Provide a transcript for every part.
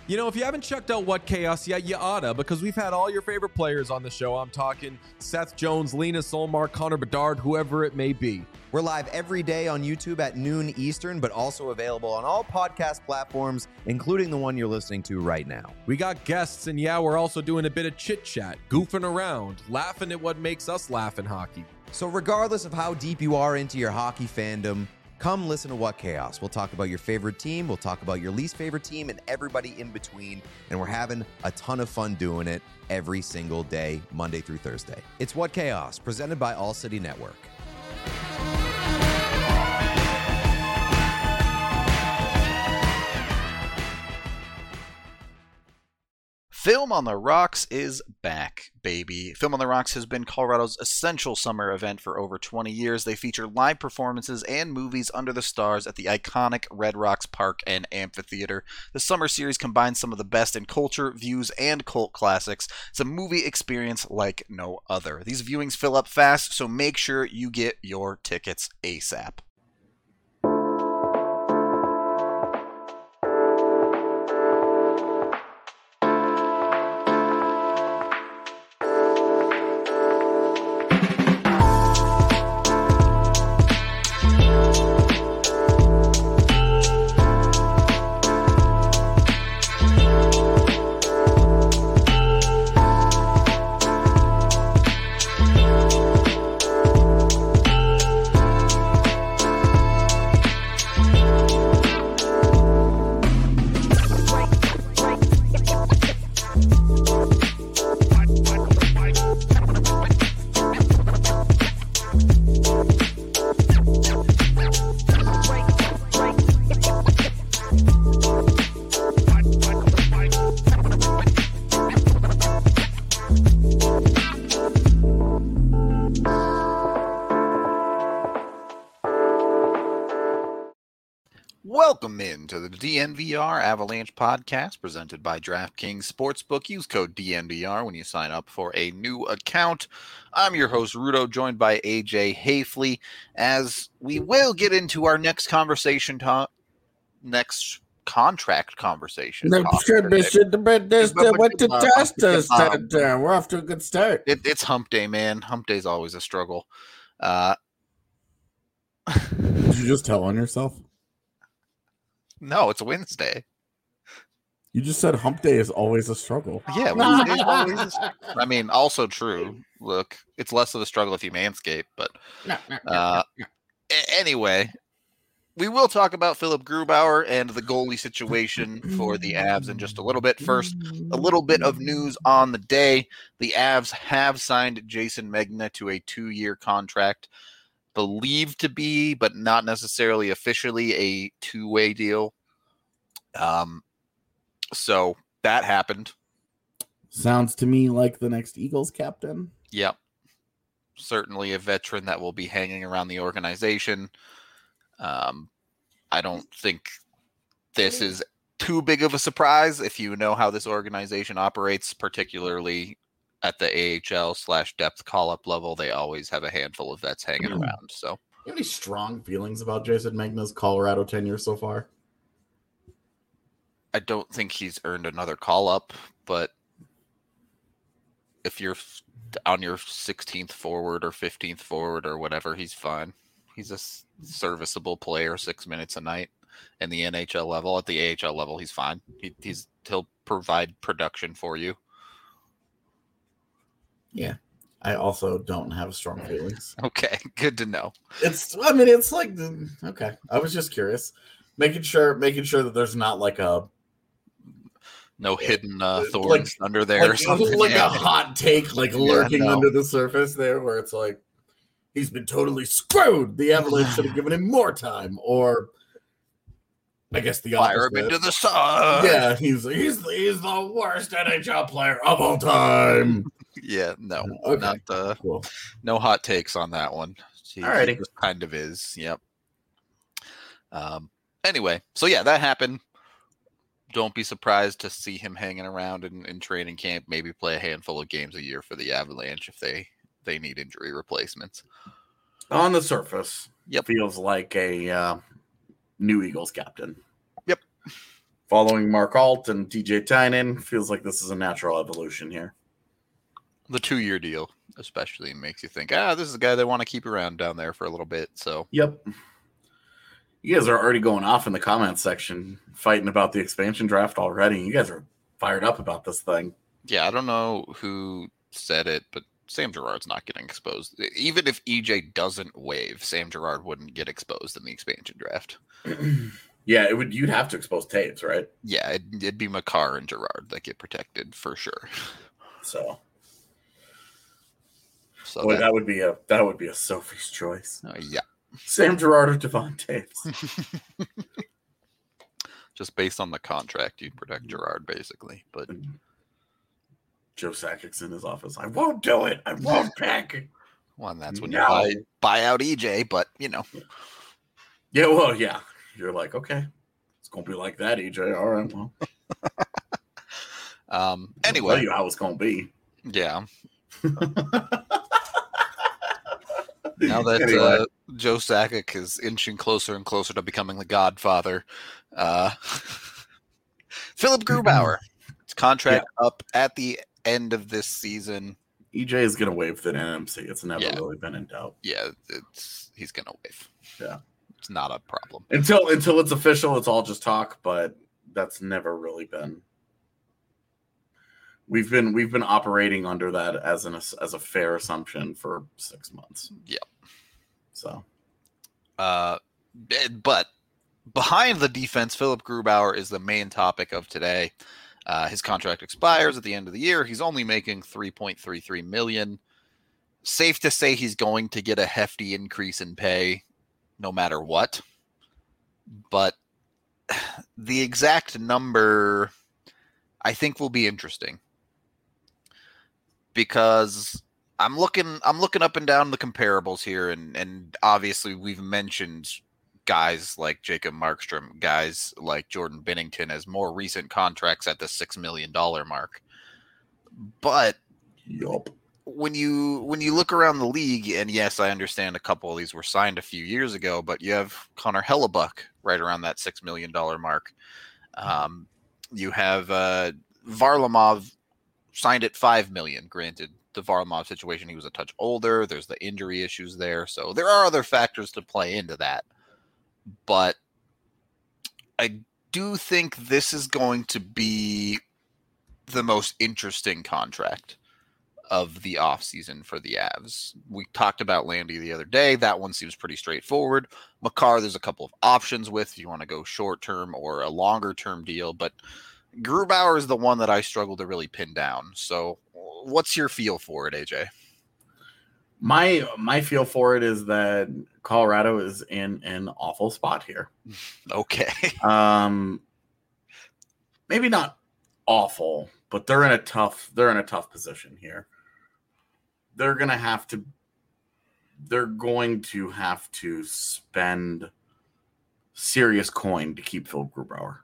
If you haven't checked out What Chaos yet, you oughta, because we've had all your favorite players on the show. I'm talking Seth Jones, Lena Solmar, Connor Bedard, whoever it may be. We're live every day on YouTube at noon Eastern, but also available on all podcast platforms, including the one you're listening to right now. We got guests, and we're also doing a bit of chit-chat, goofing around, laughing at what makes us laugh in hockey. So regardless of how deep you are into your hockey fandom, come listen to What Chaos. We'll talk about your favorite team, we'll talk about your least favorite team, and everybody in between, and we're having a ton of fun doing it every single day, Monday through Thursday. It's What Chaos, presented by All City Network. Film on the Rocks is back, baby. Film on the Rocks has been Colorado's essential summer event for over 20 years. They feature live performances and movies under the stars at the iconic Red Rocks Park and Amphitheater. The summer series combines some of the best in culture, views, and cult classics. It's a movie experience like no other. These viewings fill up fast, so make sure you get your tickets ASAP. Welcome into the DNVR Avalanche podcast presented by DraftKings Sportsbook. Use code DNVR when you sign up for a new account. I'm your host, Rudo, joined by AJ Hafley, as we will get into our next conversation, next contract conversation. We're off to a good start. It's hump day, man. Hump day is always a struggle. Did you just tell on yourself? No, it's Wednesday. You just said hump day is always a struggle. Yeah, Wednesday is always a struggle. I mean, also true. Look, it's less of a struggle if you manscape, but anyway, we will talk about Philip Grubauer and the goalie situation for the Avs in just a little bit. First, a little bit of news on the day. The Avs have signed Jason Megna to a 2-year contract, believed to be, but not necessarily officially, a 2-way deal. So that happened. Sounds to me like the next Eagles captain. Yep. Certainly a veteran that will be hanging around the organization. I don't think this is too big of a surprise if you know how this organization operates, particularly at the AHL/depth call-up level. They always have a handful of vets hanging around. So, you have any strong feelings about Jason Megna's Colorado tenure so far? I don't think he's earned another call-up, but if you're on your 16th forward or 15th forward or whatever, he's fine. He's a serviceable player, 6 minutes a night in the NHL level. At the AHL level, he's fine. He'll provide production for you. Yeah, I also don't have strong feelings. Okay, good to know. It's like, okay. I was just curious, making sure that there's not like no hidden thorns under there, or something. Like a hot take, lurking under the surface there, where it's like he's been totally screwed. The Avalanche should have given him more time, or I guess the fire opposite. him into the sun. Yeah, he's the worst NHL player of all time. Yeah, no, okay. Not cool. No hot takes on that one. He just kind of is. Yep. Anyway, so yeah, that happened. Don't be surprised to see him hanging around in training camp. Maybe play a handful of games a year for the Avalanche if they need injury replacements. On the surface, yep, feels like a new Eagles captain. Yep. Following Mark Alt and DJ Tynan, feels like this is a natural evolution here. The 2-year deal especially makes you think, this is a guy they want to keep around down there for a little bit. So yep. You guys are already going off in the comments section, fighting about the expansion draft already. You guys are fired up about this thing. Yeah, I don't know who said it, but Sam Girard's not getting exposed. Even if EJ doesn't waive, Sam Girard wouldn't get exposed in the expansion draft. Yeah, it would. You'd have to expose Taves, right? Yeah, it'd be Makar and Girard that get protected for sure. So boy, that would be a Sophie's choice. Yeah, Sam Girard or Devon Taves. Just based on the contract, you'd protect Girard basically, but Joe Sakic's in his office. I won't do it. I won't pick. Well, and that's when you buy out EJ, but Yeah, well, yeah. You're like, okay, it's gonna be like that, EJ. All right, well. Anyway, I'll tell you how it's gonna be. Yeah. Now that Joe Sakic is inching closer and closer to becoming the Godfather, Philip Grubauer, his contract up at the end of this season. EJ is gonna waive the NMC. It's never really been in doubt. Yeah, he's gonna waive. Yeah. It's not a problem. Until it's official, it's all just talk, but that's never really been. We've been operating under that as a fair assumption for 6 months. Yep. So but behind the defense, Philip Grubauer is the main topic of today. His contract expires at the end of the year. He's only making $3.33 million. Safe to say he's going to get a hefty increase in pay no matter what. But the exact number, I think, will be interesting. Because I'm looking up and down the comparables here, and obviously we've mentioned guys like Jacob Markstrom, guys like Jordan Binnington as more recent contracts at the $6 million mark. But when you look around the league, and yes, I understand a couple of these were signed a few years ago, but you have Connor Hellebuck right around that $6 million mark. You have Varlamov signed at $5 million. Granted, the Varlamov situation, he was a touch older. There's the injury issues there, so there are other factors to play into that. But I do think this is going to be the most interesting contract of the offseason for the Avs. We talked about Landy the other day. That one seems pretty straightforward. Makar, there's a couple of options with if you want to go short-term or a longer-term deal, but Grubauer is the one that I struggle to really pin down. So what's your feel for it, AJ? My feel for it is that Colorado is in an awful spot here. Okay. Maybe not awful, but they're in a tough position here. They're going to have to spend serious coin to keep Philip Grubauer.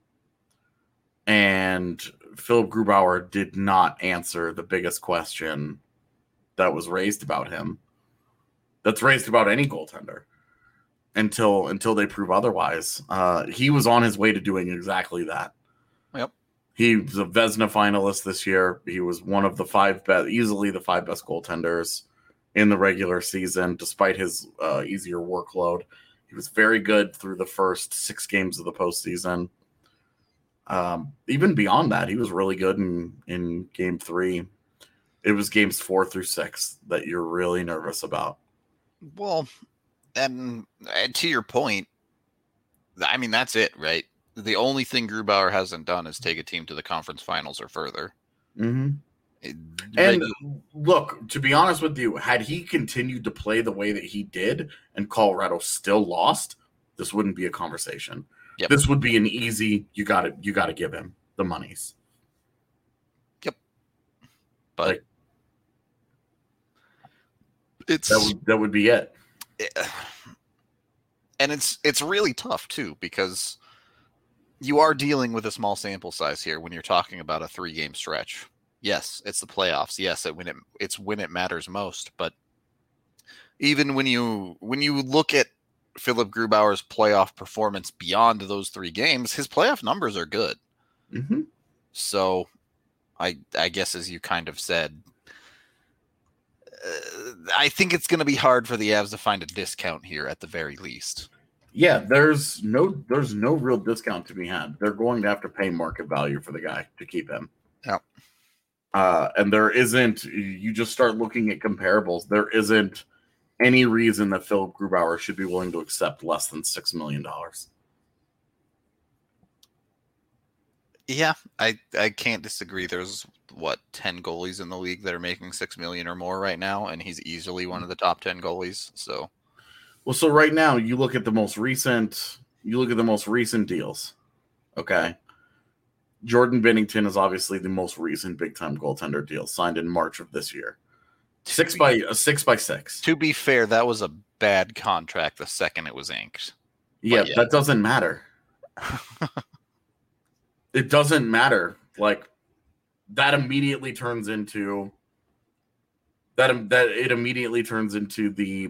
And Philip Grubauer did not answer the biggest question that was raised about him, that's raised about any goaltender, until they prove otherwise. He was on his way to doing exactly that. Yep. He was a Vezina finalist this year. He was one of the easily the 5 best goaltenders in the regular season, despite his easier workload. He was very good through the first 6 games of the postseason. Even beyond that, he was really good in game 3. It was games 4 through 6 that you're really nervous about. Well, and to your point, I mean, that's it, right? The only thing Grubauer hasn't done is take a team to the conference finals or further. Mm-hmm. And look, to be honest with you, had he continued to play the way that he did and Colorado still lost, this wouldn't be a conversation. Yep. This would be an easy, you got to give him the monies. Yep. But that would be it. And it's really tough too, because you are dealing with a small sample size here when you're talking about a 3-game stretch. Yes, it's the playoffs. Yes, it's when it matters most. But even when you look at Philip Grubauer's playoff performance beyond those 3 games, his playoff numbers are good. Mm-hmm. So I guess, as you kind of said, I think it's going to be hard for the Avs to find a discount here at the very least. Yeah, there's no real discount to be had. They're going to have to pay market value for the guy to keep him. Yeah. And there isn't, you just start looking at comparables. There isn't any reason that Philip Grubauer should be willing to accept less than $6 million. Yeah, I can't disagree. There's 10 goalies in the league that are making $6 million or more right now, and he's easily one of the top 10 goalies. So, well, so right now you look at the most recent deals. Okay. Jordan Binnington is obviously the most recent big time goaltender deal signed in March of this year. 6 by 6. To be fair, that was a bad contract the second it was inked. Yeah, that doesn't matter. It doesn't matter. Like, that immediately turns into the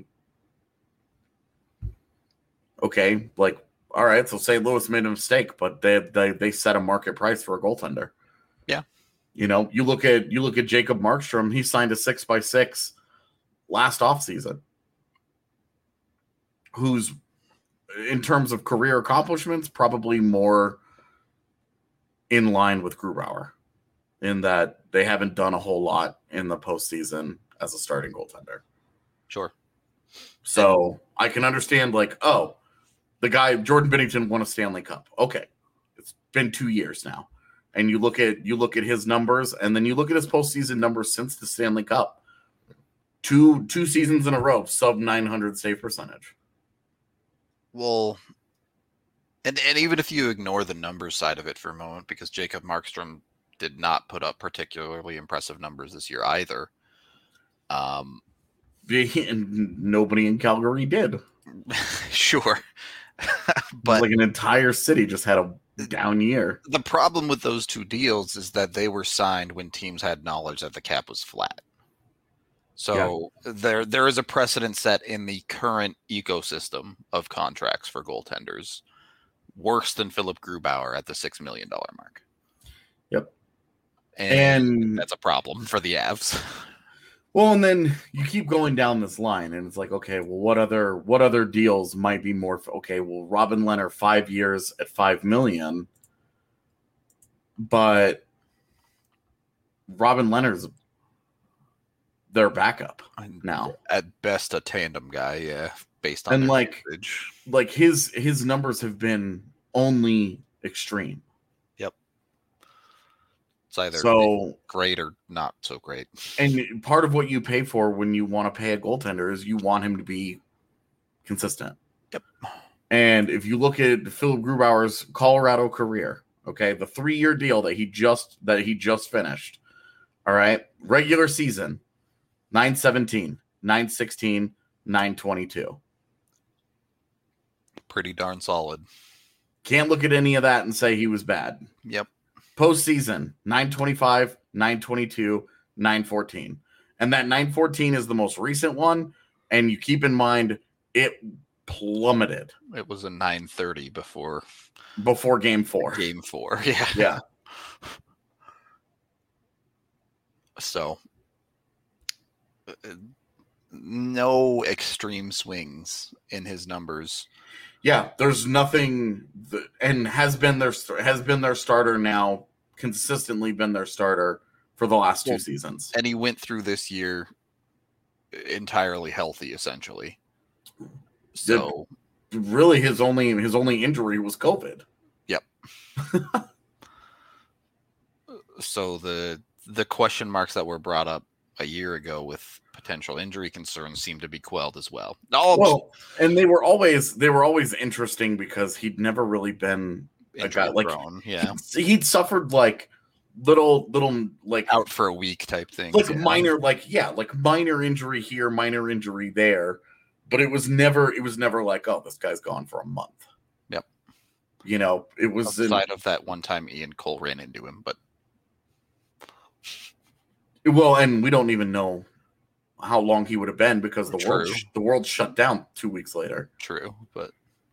okay, like, all right, so St. Louis made a mistake, but they set a market price for a goaltender. Yeah. You know, you look at Jacob Markstrom, he signed a 6 by 6 last offseason. Who's, in terms of career accomplishments, probably more in line with Grubauer, in that they haven't done a whole lot in the postseason as a starting goaltender. Sure. So I can understand, like, oh, the guy Jordan Binnington won a Stanley Cup. Okay, it's been 2 years now, and you look at his numbers, and then you look at his postseason numbers since the Stanley Cup. Two seasons in a row, sub 900 save percentage. Well, and even if you ignore the numbers side of it for a moment, because Jacob Markstrom did not put up particularly impressive numbers this year either. And nobody in Calgary did. Sure. But like an entire city just had a down year. The problem with those 2 deals is that they were signed when teams had knowledge that the cap was flat. So there is a precedent set in the current ecosystem of contracts for goaltenders, worse than Philip Grubauer at the $6 million mark. Yep. And that's a problem for the Avs. Well, and then you keep going down this line, and it's like, okay, well, what other deals might be more? Okay, well, Robin Lehner 5 years at $5 million, but Robin Lehner's their backup now. At best, a tandem guy, yeah, based on and like his numbers have been only extreme. It's either great or not so great. And part of what you pay for when you want to pay a goaltender is you want him to be consistent. Yep. And if you look at Philip Grubauer's Colorado career, okay, the 3-year deal that he just finished, all right, regular season, 917, 916, 922. Pretty darn solid. Can't look at any of that and say he was bad. Yep. Postseason, 925, 922, 914. And that 914 is the most recent one. And you keep in mind, it plummeted. It was a 930 before game 4. Game 4, yeah. Yeah. So, no extreme swings in his numbers. Yeah, there's nothing, and has been their starter now, consistently been their starter for the last 2 seasons. And he went through this year entirely healthy, essentially. So really, his only injury was COVID. Yep. So the question marks that were brought up a year ago with potential injury concerns seem to be quelled as well. And they were always interesting because he'd never really been a guy like he'd suffered like little like out for a week type thing, like minor minor injury here, minor injury there, but it was never like, oh, this guy's gone for a month. Yep. You know, it was outside of that one time Ian Cole ran into him, but well, and we don't even know how long he would have been because True. the world shut down 2 weeks later. True, but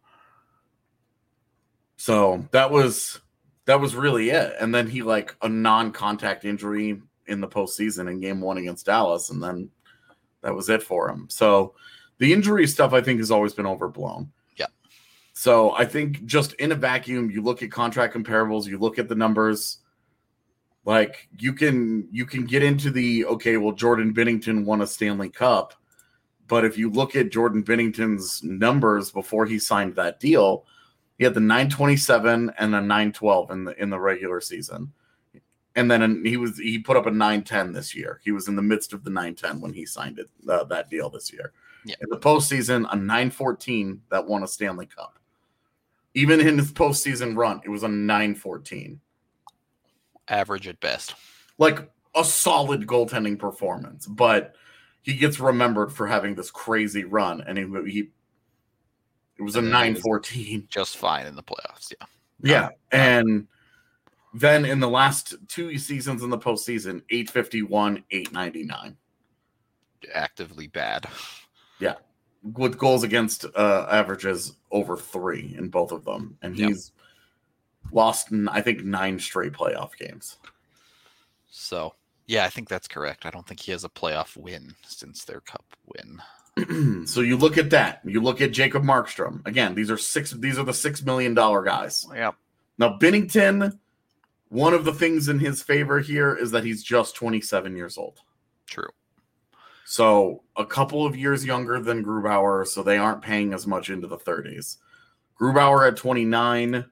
so that was really it. And then he like a non-contact injury in the postseason in Game 1 against Dallas, and then that was it for him. So the injury stuff I think has always been overblown. Yeah. So I think just in a vacuum, you look at contract comparables, you look at the numbers. Like you can get into the okay, well, Jordan Binnington won a Stanley Cup, but if you look at Jordan Binnington's numbers before he signed that deal, he had the 927 and a 912 in the regular season, and then he put up a 910 this year. He was in the midst of the 910 when he signed that deal this year. Yeah. In the postseason, a 914 that won a Stanley Cup. Even in his postseason run, it was a 914. Average at best. Like a solid goaltending performance, but he gets remembered for having this crazy run, and it was a 914. Just fine in the playoffs, yeah. Yeah, and then in the last 2 seasons in the postseason, 851, 899. Actively bad. Yeah, with goals against averages over 3 in both of them, and he's lost, I think, 9 straight playoff games. So, yeah, I think that's correct. I don't think he has a playoff win since their cup win. So you look at that. You look at Jacob Markstrom. Again, these are the $6 million guys. Yep. Now, Binnington, one of the things in his favor here is that he's just 27 years old. True. So a couple of years younger than Grubauer, so they aren't paying as much into the 30s. Grubauer at 29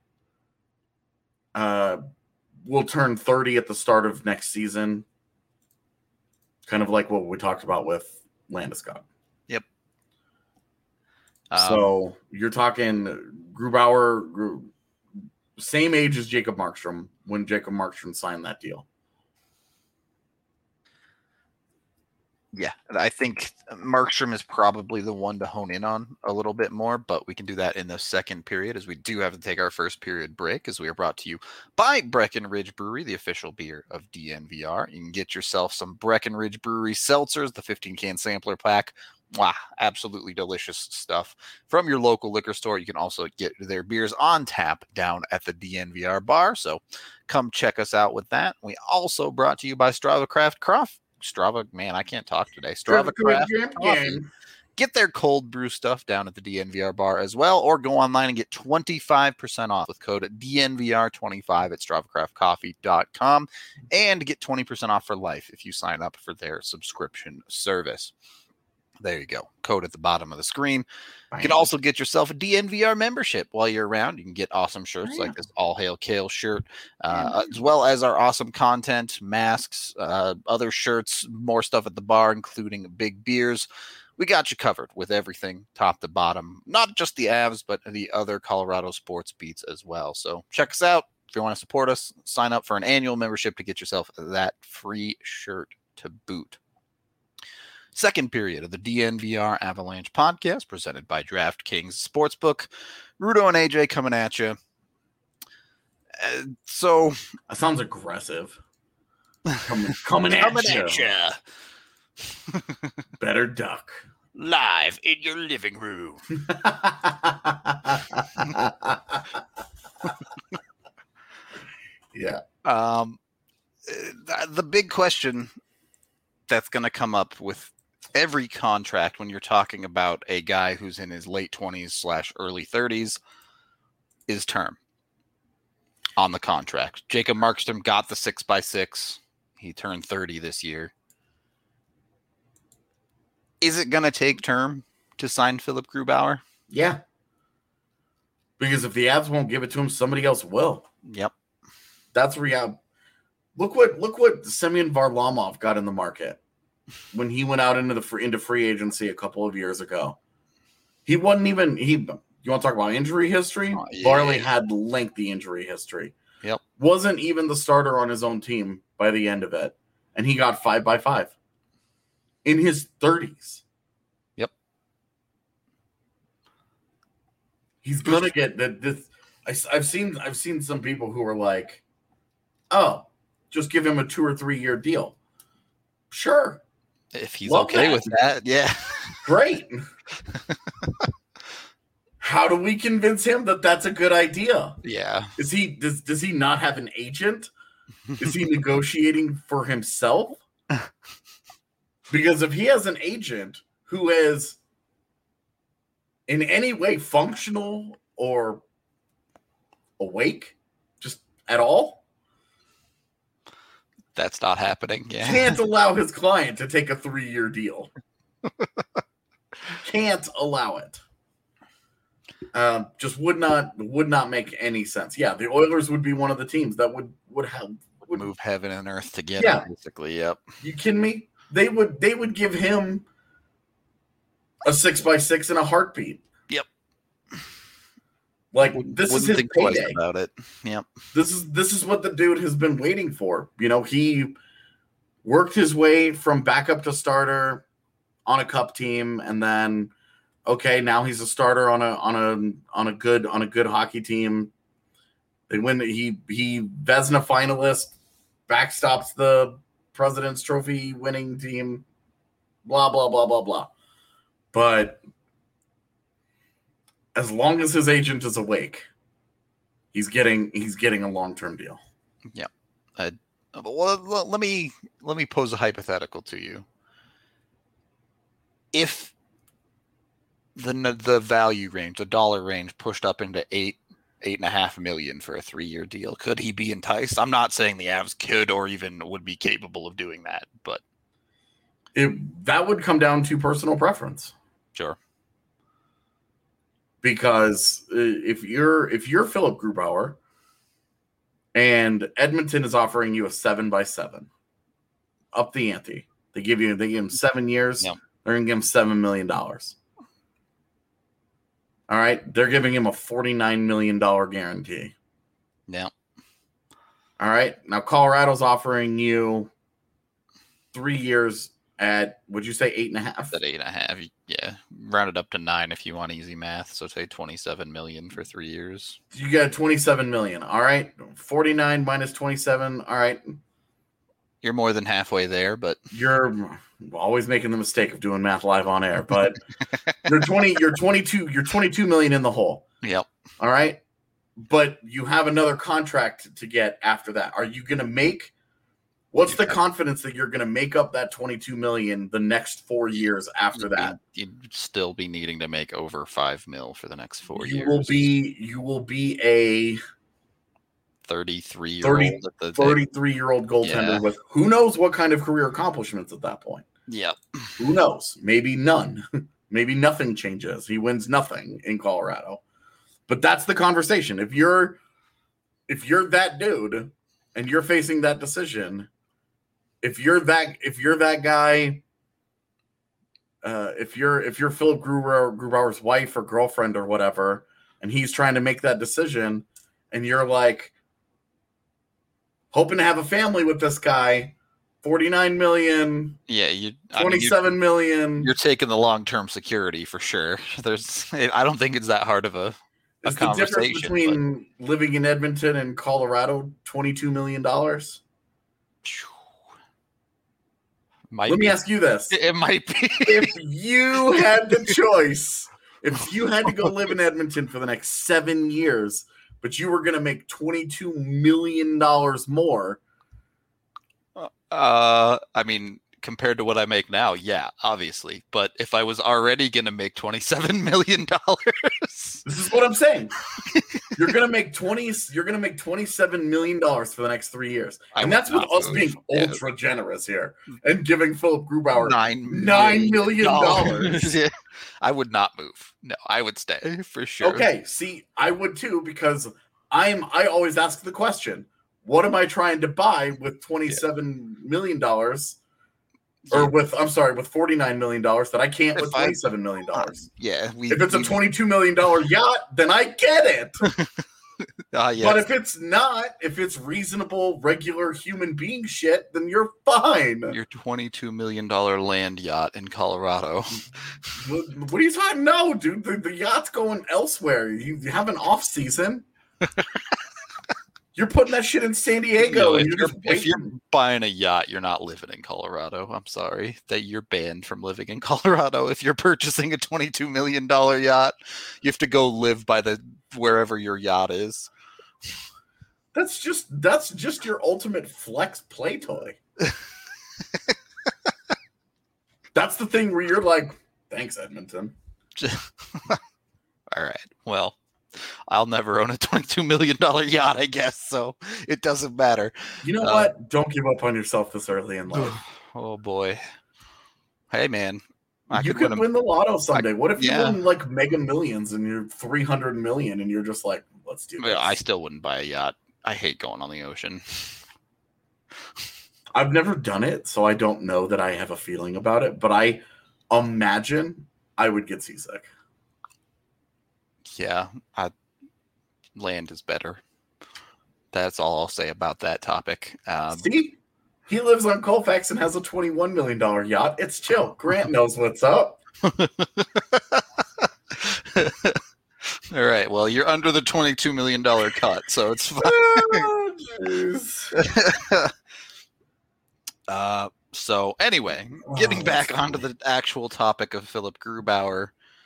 will turn 30 at the start of next season. Kind of like what we talked about with Landeskog. Yep. So you're talking Grubauer, same age as Jacob Markstrom when Jacob Markstrom signed that deal. Yeah, I think Markstrom is probably the one to hone in on a little bit more, but we can do that in the second period as we do have to take our first period break as we are brought to you by Breckenridge Brewery, the official beer of DNVR. You can get yourself some Breckenridge Brewery seltzers, the 15-can sampler pack. Wow, absolutely delicious stuff from your local liquor store. You can also get their beers on tap down at the DNVR bar, so come check us out with that. We also brought to you by Strava Craft Strava, man, I can't talk today. Strava Craft Coffee. Get their cold brew stuff down at the DNVR bar as well, or go online and get 25% off with code DNVR25 at StravaCraftCoffee.com and get 20% off for life if you sign up for their subscription service. There you go. Code at the bottom of the screen. You can also get yourself a DNVR membership while you're around. You can get awesome shirts like this All Hail Kale shirt, as well as our awesome content, masks, other shirts, more stuff at the bar, including big beers. We got you covered with everything top to bottom, not just the Avs, but the other Colorado sports beats as well. So check us out. If you want to support us, sign up for an annual membership to get yourself that free shirt to boot. Second period of the DNVR Avalanche podcast presented by DraftKings Sportsbook. Rudo and AJ coming at you. So that sounds aggressive. Coming at you. Better duck. Live in your living room. Yeah. The big question that's going to come up with every contract when you're talking about a guy who's in his late 20s / early 30s is term on the contract. Jacob Markstrom got the 6x6. He turned 30 this year. Is it going to take term to sign Philip Grubauer? Yeah. Because if the Avs won't give it to him, somebody else will. Yep. That's reality. Look what Semyon Varlamov got in the market when he went out into free agency a couple of years ago. He wasn't even you want to talk about injury history? Varley had lengthy injury history. Yep. Wasn't even the starter on his own team by the end of it. And he got 5x5 in his 30s. Yep. He's gonna get this. I've seen some people who are like, oh, just give him a 2 or 3 year deal. Sure. If he's Love okay that. with that, yeah. Great. How do we convince him that that's a good idea? Yeah. Does he not have an agent? Is he negotiating for himself? Because if he has an agent who is in any way functional or awake, just at all, That's not happening. Yeah. can't allow his client to take a 3-year deal. Can't allow it. Just would not make any sense. Yeah, the Oilers would be one of the teams that would Move heaven and earth to get Yeah. him, basically. Yep. You kidding me? They would give him a 6x6 in a heartbeat. Yep. Like this is Wouldn't his think twice payday. about it. Yep. This is what the dude has been waiting for. You know, he worked his way from backup to starter on a cup team, and then okay, now he's a starter on a good hockey team. They win. He Vezina finalist, backstops the President's Trophy winning team. Blah blah blah blah blah. But as long as his agent is awake, he's getting a long-term deal. Well, let me pose a hypothetical to you. If the value range, the dollar range, pushed up into 8.5 million for a 3-year deal, could he be enticed? I'm not saying the Avs could or even would be capable of doing that, but That would come down to personal preference. sure. Because if you're Philip Grubauer and Edmonton is offering you a 7x7, up the ante. They give him 7 years. Yep. They're gonna give him $7 million. All right, they're giving him a $49 million guarantee. Yeah. All right, now Colorado's offering you 3 years at, would you say 8.5? At 8.5, yeah. Round it up to 9 if you want easy math. So say 27 million for 3 years. You got 27 million. All right, 49 minus 27. All right, You're more than halfway there, but you're always making the mistake of doing math live on air, but you're 22 million in the hole. yep. All right, but you have another contract to get after that. Are you going to make? What's the confidence that you're going to make up that 22 million the next 4 years after that? You'd still be needing to make over 5 mil for the next 4 years. You will be a 33-year-old at the 33-year-old goaltender with who knows what kind of career accomplishments at that point. Yep. Who knows? Maybe none. Maybe nothing changes. He wins nothing in Colorado. But that's the conversation. If you're that dude and you're facing that decision, if you're that guy, if you're Philip Grubauer's wife or girlfriend or whatever, and he's trying to make that decision, and you're like hoping to have a family with this guy, 49 million, Yeah, 27 million. You're taking the long-term security for sure. I don't think it's that hard of a Is the difference conversation. between living in Edmonton and Colorado $22 million? Might Let me be. ask you this. It might be. If you had the choice, if you had to go live in Edmonton for the next 7 years, but you were going to make $22 million more, I mean, compared to what I make now, yeah, obviously. But if I was already going to make $27 million, this is what I'm saying. You're going to make $27 million for the next 3 years. I And would that's with not us move. being Yeah. ultra generous here and giving Philip Grubauer $9 million. Yeah. I would not move. No, I would stay for sure. Okay, see, I would too, because I always ask the question, what am I trying to buy with $27 million? Or with $49 million that I can't with $27 million. Yeah. If it's a $22 million yacht, then I get it. Yes. But if it's not, if it's reasonable, regular human being shit, then you're fine. Your $22 million land yacht in Colorado. What are you talking? No, dude, the yacht's going elsewhere. You have an off season. You're putting that shit in San Diego. No, and if you're buying a yacht, you're not living in Colorado. I'm sorry that you're banned from living in Colorado. If you're purchasing a $22 million yacht, you have to go live by wherever your yacht is. That's just your ultimate flex play toy. That's the thing where you're like, thanks, Edmonton. All right. Well, I'll never own a $22 million yacht, I guess, so it doesn't matter. You know what? Don't give up on yourself this early in life. Oh, boy. Hey, man. You could win the lotto someday. What if you win like Mega Millions and you're 300 million and you're just like, let's do this? I still wouldn't buy a yacht. I hate going on the ocean. I've never done it, so I don't know that I have a feeling about it, but I imagine I would get seasick. Yeah, land is better. That's all I'll say about that topic. See? He lives on Colfax and has a $21 million yacht. It's chill. Grant knows what's up. All right. Well, you're under the $22 million cut, so it's fine. Oh, so anyway, getting back onto the actual topic of Philipp Grubauer,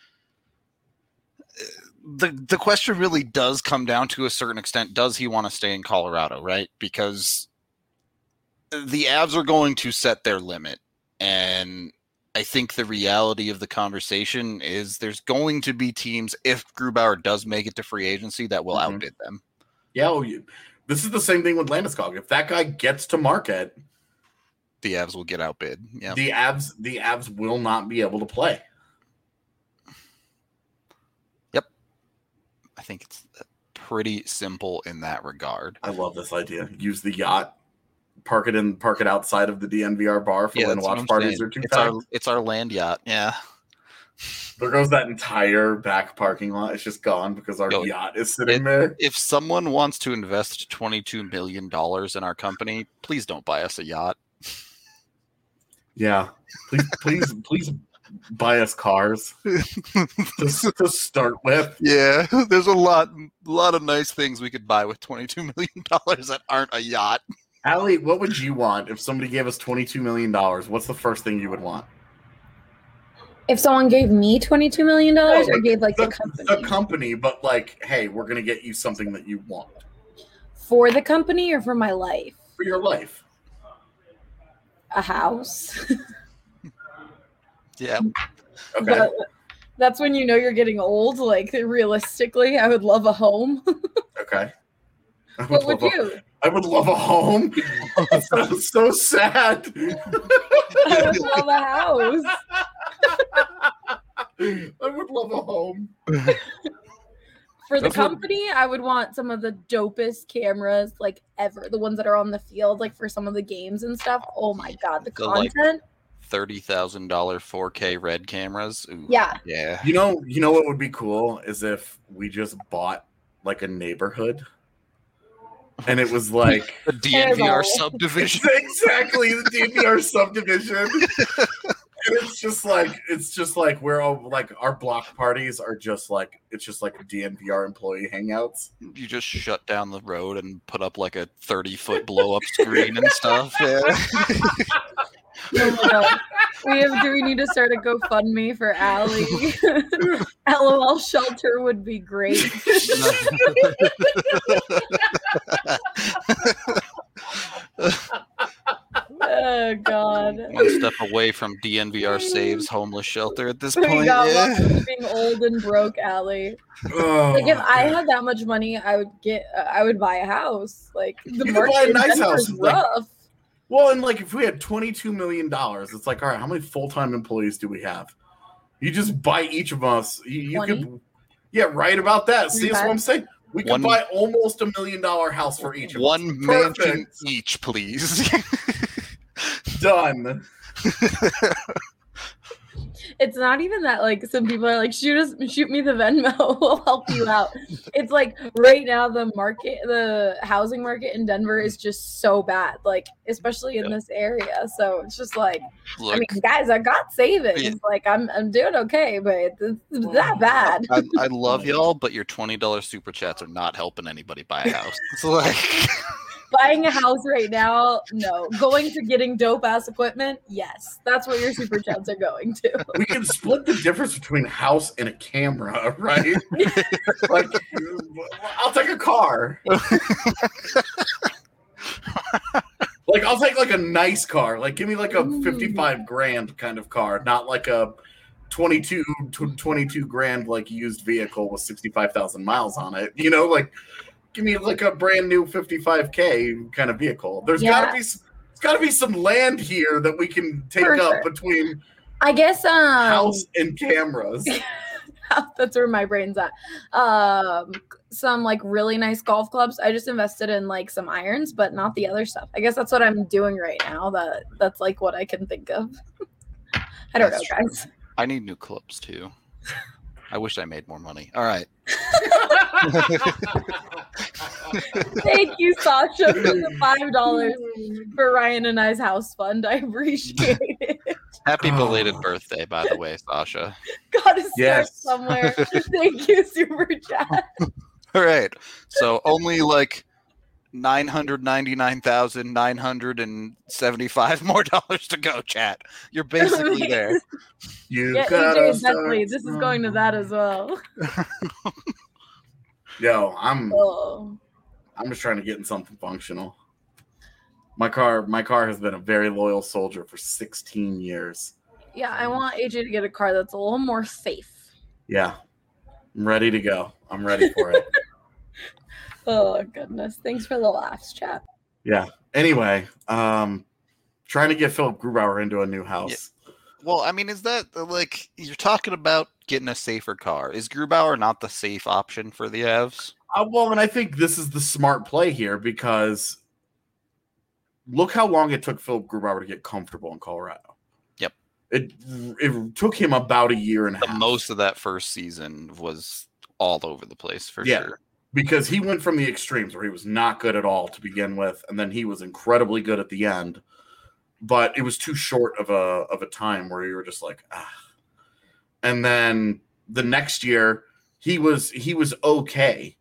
the question really does come down to a certain extent, does he want to stay in Colorado, right? Because the Avs are going to set their limit, and I think the reality of the conversation is there's going to be teams, if Grubauer does make it to free agency, that will outbid them. Yeah, well, this is the same thing with Landeskog. If that guy gets to market, the Avs will get outbid. Yeah, the Avs will not be able to play. Yep, I think it's pretty simple in that regard. I love this idea. Use the yacht. Park it outside of the DNVR bar for when watch parties are too tight. It's our land yacht. Yeah. There goes that entire back parking lot. It's just gone because our yacht is sitting there. If someone wants to invest $22 million in our company, please don't buy us a yacht. Yeah. Please buy us cars to start with. Yeah. There's a lot of nice things we could buy with $22 million that aren't a yacht. Allie, what would you want if somebody gave us $22 million? What's the first thing you would want? If someone gave me $22 million or gave like the company? The company, but like, hey, we're going to get you something that you want. For the company or for my life? For your life. A house. Yeah. Okay. But that's when you know you're getting old. Like, realistically, I would love a home. Okay. What would you? I would love a home. That sounds so sad. I would love a house. I would love a home. For the company, I would want some of the dopest cameras like ever. The ones that are on the field, like for some of the games and stuff. Oh my god, the content. $30,000 4K red cameras. Ooh, yeah. You know what would be cool is if we just bought like a neighborhood. And it was like the DNVR subdivision. Exactly, the DNVR subdivision. And it's just like we're all like our block parties are just like it's just like DNVR employee hangouts. You just shut down the road and put up like a 30-foot blow up screen and stuff. Yeah. Oh my god. Do we need to start a GoFundMe for Allie? LOL shelter would be great. Oh god. One step away from DNVR saves homeless shelter at this point. Being old and broke, Allie. Like if I had that much money, I would buy a house. Like the market buy a nice house. Is rough. Well, and like if we had $22 million, it's like, all right, how many full-time employees do we have? You just buy each of us. You could, yeah, right about that. See, that's what I'm saying. We could buy almost $1 million house for each of us. One mansion each, please. Done. It's not even that, like, some people are like, shoot me the Venmo, we'll help you out. It's like right now the housing market in Denver is just so bad, like especially in this area. So it's just like, Look, I mean, guys, I got savings. Yeah. Like I'm doing okay, but it's that bad. I love y'all, but your $20 super chats are not helping anybody buy a house. It's like Buying a house right now, no. Going to getting dope ass equipment, yes. That's what your super chats are going to. We can split the difference between a house and a camera, right? Like, I'll take a car. Like, I'll take like a nice car. Like, give me like a 55 grand kind of car, not like a 22 grand like used vehicle with 65,000 miles on it. You know, like, give me like a brand new 55K kind of vehicle. There's gotta be some land here that we can take up between, I guess, house and cameras. That's where my brain's at. Some like really nice golf clubs. I just invested in like some irons, but not the other stuff. I guess that's what I'm doing right now. That's like what I can think of. I don't know, guys. I need new clubs too. I wish I made more money. All right. Thank you, Sasha, for the $5 for Ryan and I's house fund. I appreciate it. Happy belated birthday, by the way, Sasha. Gotta start somewhere. Thank you, Super Chat. All right. So only like $999,975 more dollars to go, chat. You're basically there. AJ, definitely. This is going to that as well. Yo, I'm just trying to get in something functional. My car has been a very loyal soldier for 16 years. Yeah, I want AJ to get a car that's a little more safe. Yeah. I'm ready to go. I'm ready for it. Oh, goodness. Thanks for the laughs, chat. Yeah. Anyway, trying to get Philip Grubauer into a new house. Yeah. Well, I mean, is that like you're talking about getting a safer car? Is Grubauer not the safe option for the Avs? Well, and I think this is the smart play here because look how long it took Philip Grubauer to get comfortable in Colorado. Yep. It took him about a year and a half. Most of that first season was all over the place for sure. Because he went from the extremes where he was not good at all to begin with, and then he was incredibly good at the end. But it was too short of a time where you were just like, ah. And then the next year, he was okay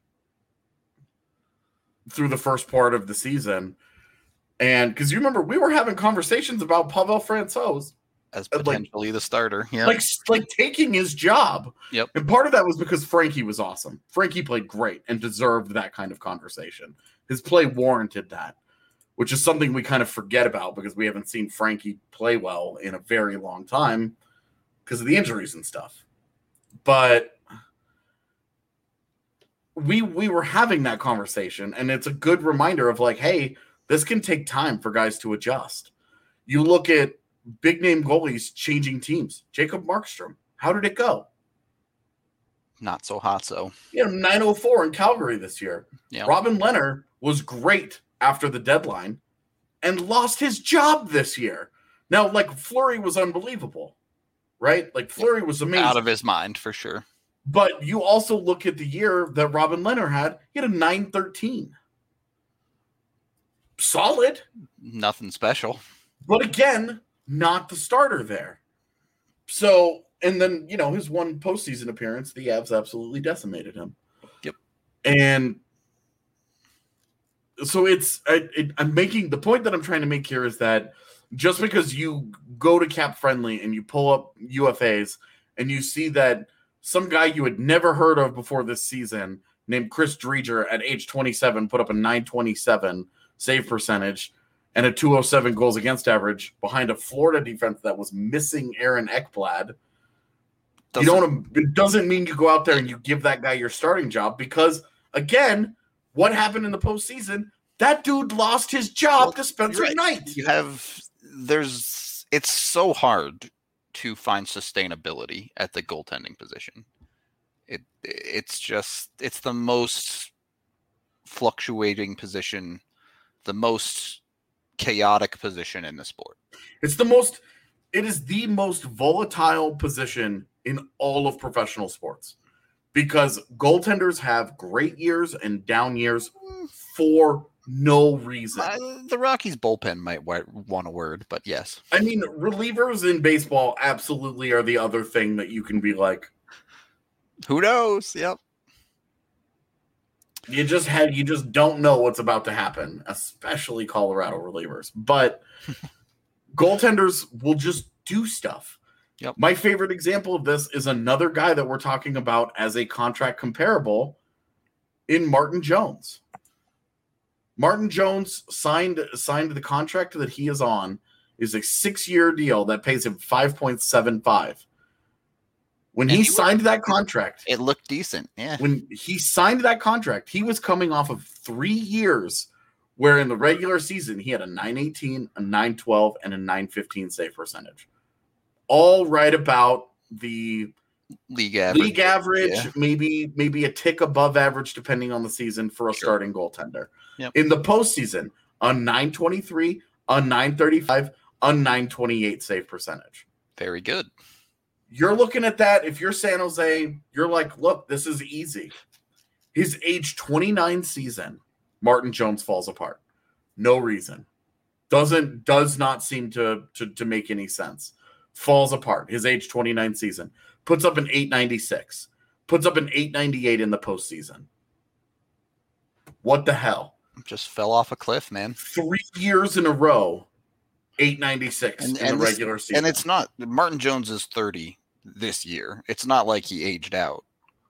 through the first part of the season. And because you remember, we were having conversations about Pavel Francouz as potentially the starter. Yeah. Like taking his job. Yep. And part of that was because Frankie was awesome. Frankie played great and deserved that kind of conversation. His play warranted that, which is something we kind of forget about because we haven't seen Frankie play well in a very long time because of the injuries and stuff. But we were having that conversation, and it's a good reminder of like, hey, this can take time for guys to adjust. You look at big name goalies changing teams. Jacob Markstrom, how did it go? Not so hot. So he had 904 in Calgary this year. Yeah. Robin Lehner was great after the deadline and lost his job this year. Now, like Fleury was unbelievable, right? Like Fleury was amazing. Out of his mind for sure. But you also look at the year that Robin Lehner had. He had a 913. Solid. Nothing special. But again, not the starter there. So, and then, you know, his one postseason appearance, the Avs absolutely decimated him. Yep. And so I'm making the point that I'm trying to make here is that just because you go to Cap Friendly and you pull up UFAs and you see that some guy you had never heard of before this season named Chris Driedger at age 27 put up a 927 save percentage and a 207 goals against average behind a Florida defense that was missing Aaron Ekblad. It doesn't mean you go out there and you give that guy your starting job because, again, what happened in the postseason? That dude lost his job to Spencer Knight. It's so hard to find sustainability at the goaltending position. It's the most fluctuating position, the most chaotic position in the sport. It's the most It is the most volatile position in all of professional sports because goaltenders have great years and down years for no reason. The Rockies bullpen might want a word, but yes. I mean, relievers in baseball absolutely are the other thing that you can be like, who knows? Yep. You just don't know what's about to happen, especially Colorado relievers. But goaltenders will just do stuff. Yep. My favorite example of this is another guy that we're talking about as a contract comparable in Martin Jones. Martin Jones signed the contract that he is on is a 6-year deal that pays him $5.75. When he signed that contract, it looked decent. Yeah. When he signed that contract, he was coming off of 3 years where in the regular season he had a .918, a .912, and a .915 save percentage. All right about the league average, yeah. maybe a tick above average depending on the season for a starting goaltender. Yep. In the postseason, a .923, a .935, a .928 save percentage. Very good. You're looking at that. If you're San Jose, you're like, look, this is easy. His age 29 season, Martin Jones falls apart. No reason. Does not seem to make any sense. Falls apart. His age 29 season. Puts up an .896. Puts up an .898 in the postseason. What the hell? Just fell off a cliff, man. 3 years in a row, .896 in the regular season. And it's not, Martin Jones is 30 this year. It's not like he aged out.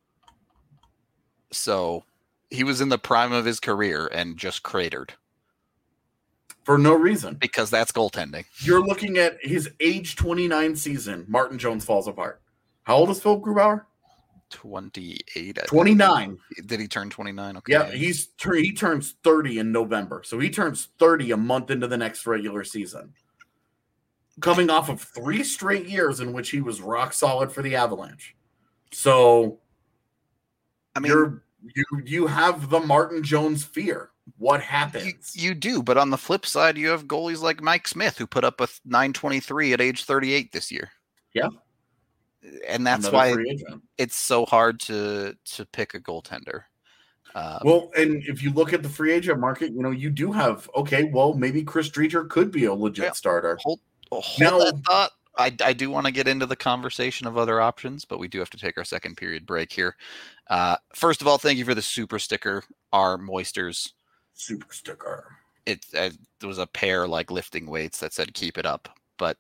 So he was in the prime of his career and just cratered. For no reason. Because that's goaltending. You're looking at his age 29 season, Martin Jones falls apart. How old is Philip Grubauer? 28. 29. Did he turn 29? Okay. Yeah, he turns 30 in November. So he turns 30 a month into the next regular season. Coming off of 3 straight years in which he was rock solid for the Avalanche. So I mean, you have the Martin Jones fear. What happens? You do, but on the flip side, you have goalies like Mike Smith who put up a .923 at age 38 this year. Yeah. And that's why it's so hard to pick a goaltender. Well, and if you look at the free agent market, you do have, maybe Chris Driedger could be a legit starter. Hold that thought. I do want to get into the conversation of other options, but we do have to take our second period break here. First of all, thank you for the super sticker, our Moisters. Super sticker. It was a pair like lifting weights that said keep it up. But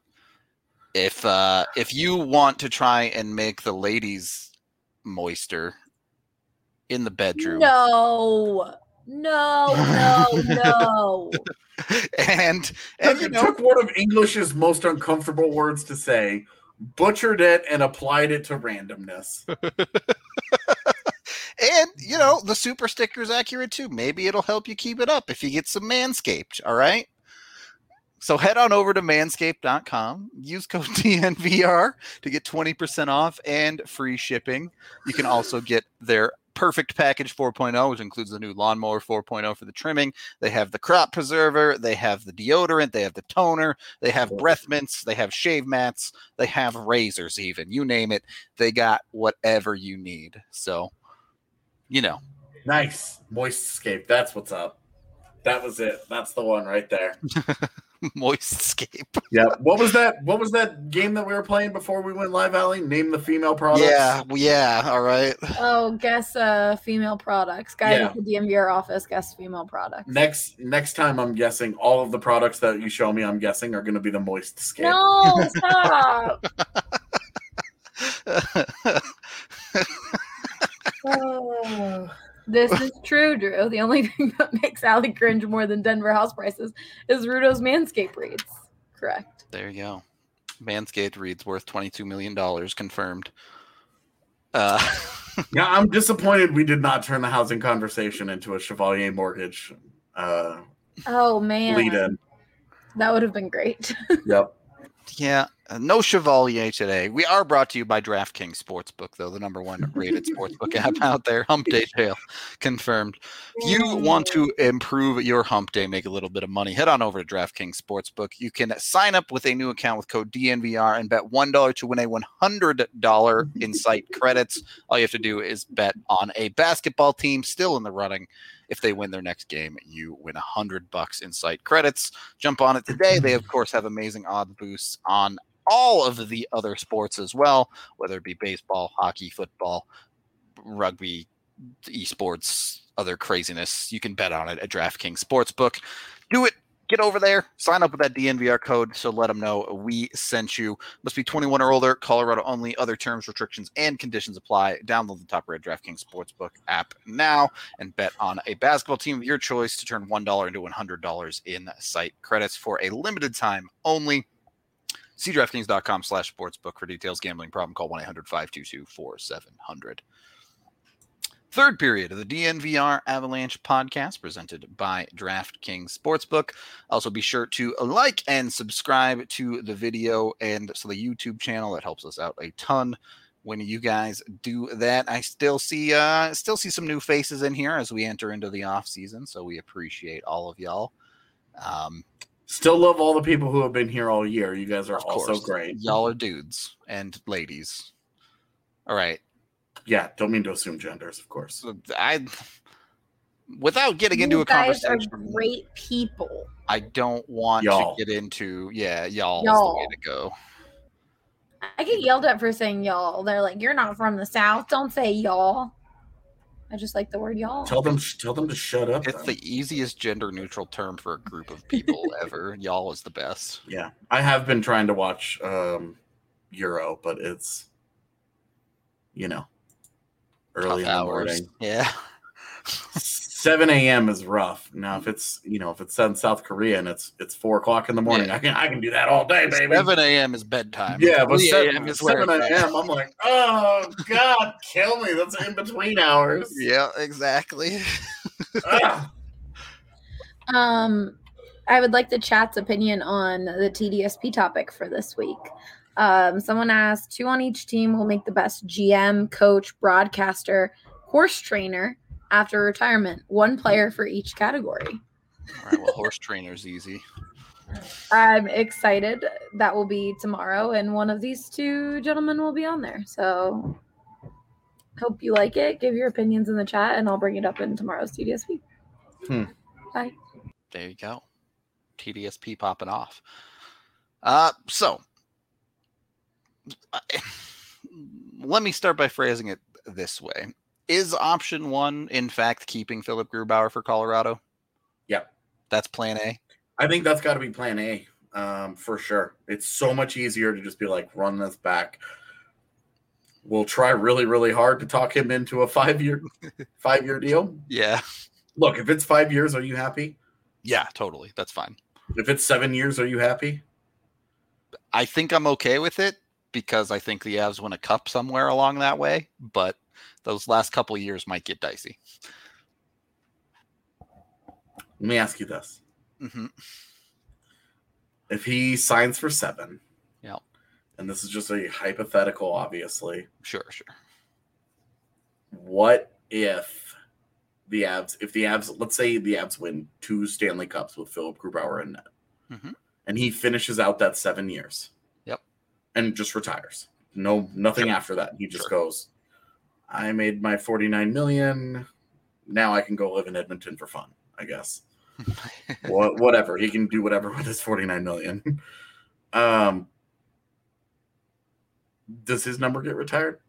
if you want to try and make the ladies moister in the bedroom. No. And took one of English's most uncomfortable words to say, butchered it, and applied it to randomness. And, the super sticker is accurate too. Maybe it'll help you keep it up if you get some Manscaped, all right? So head on over to manscaped.com. Use code DNVR to get 20% off and free shipping. You can also get their Perfect Package 4.0, which includes the new Lawnmower 4.0 for the trimming. They have the crop preserver. They have the deodorant. They have the toner. They have breath mints. They have shave mats. They have razors even. You name it. They got whatever you need. So, Nice. Moistscape. That's what's up. That was it. That's the one right there. Moistscape. Yeah. What was that game that we were playing before we went live, Allie? Name the female products. Yeah. All right. Oh, guess female products. Guys at the DMVR office, guess female products. Next time, I'm guessing all of the products that you show me, I'm guessing are going to be the Moistscape. No, stop. Oh. This is true, Drew. The only thing that makes Allie cringe more than Denver house prices is Rudo's Manscaped reads. Correct. There you go. Manscaped reads worth $22 million confirmed. Yeah, I'm disappointed we did not turn the housing conversation into a Chevalier Mortgage. Oh man, lead in. That would have been great. Yep. Yeah, No Chevalier today. We are brought to you by DraftKings Sportsbook, though, the #1 rated sportsbook app out there. Hump Day Trail confirmed. If you want to improve your hump day, make a little bit of money, head on over to DraftKings Sportsbook. You can sign up with a new account with code DNVR and bet $1 to win a $100 in-site credits. All you have to do is bet on a basketball team still in the running. If they win their next game, you win $100 in site credits. Jump on it today. They, of course, have amazing odds boosts on all of the other sports as well, whether it be baseball, hockey, football, rugby, esports, other craziness. You can bet on it at DraftKings Sportsbook. Do it. Get over there. Sign up with that DNVR code, so let them know we sent you. Must be 21 or older. Colorado only. Other terms, restrictions, and conditions apply. Download the top-rated DraftKings Sportsbook app now and bet on a basketball team of your choice to turn $1 into $100 in site credits for a limited time only. See DraftKings.com/sportsbook for details. Gambling problem, call 1-800-522-4700. Third period of the DNVR Avalanche podcast presented by DraftKings Sportsbook. Also, be sure to like and subscribe to the video and so the YouTube channel. That helps us out a ton when you guys do that. I still see some new faces in here as we enter into the off season, so we appreciate all of y'all. Still love all the people who have been here all year. You guys are also great. Y'all are dudes and ladies. All right. Yeah, don't mean to assume genders, of course. Without getting into a conversation, you guys are great people. I don't want to get into y'all is the way to go. I get yelled at for saying y'all. They're like, "You're not from the South. Don't say y'all." I just like the word y'all. Tell them to shut up. It's the easiest gender neutral term for a group of people ever. Y'all is the best. Yeah, I have been trying to watch Euro, but it's early in the morning. Yeah. 7 a.m. is rough. Now, if it's in South Korea and it's 4 o'clock in the morning, Yeah. I can do that all day, baby. 7 a.m. is bedtime. Yeah, but 3 7 a.m. I'm like, oh God, kill me. That's in between hours. Yeah, exactly. I would like the chat's opinion on the TDSP topic for this week. Someone asked, 2 on each team will make the best GM, coach, broadcaster, horse trainer after retirement. 1 player for each category. All right, well, horse trainer's easy. I'm excited. That will be tomorrow, and one of these 2 gentlemen will be on there. So hope you like it. Give your opinions in the chat, and I'll bring it up in tomorrow's TDSP. Bye. There you go. TDSP popping off. So let me start by phrasing it this way. Is option 1, in fact, keeping Philip Grubauer for Colorado? Yep. That's plan A? I think that's got to be plan A for sure. It's so much easier to just be like, run this back. We'll try really, really hard to talk him into a 5-year deal. Yeah. Look, if it's 5 years, are you happy? Yeah, totally. That's fine. If it's 7 years, are you happy? I think I'm okay with it because I think the Avs win a cup somewhere along that way, but those last couple of years might get dicey. Let me ask you this. Mm-hmm. If he signs for 7, yeah, and this is just a hypothetical, obviously. Sure. What if the Avs, let's say the Avs win 2 Stanley Cups with Philip Grubauer in net, and he finishes out that 7 years, and just retires. Nothing after that. He just goes, I made my $49 million. Now I can go live in Edmonton for fun, I guess. Whatever. He can do whatever with his $49 million. Does his number get retired?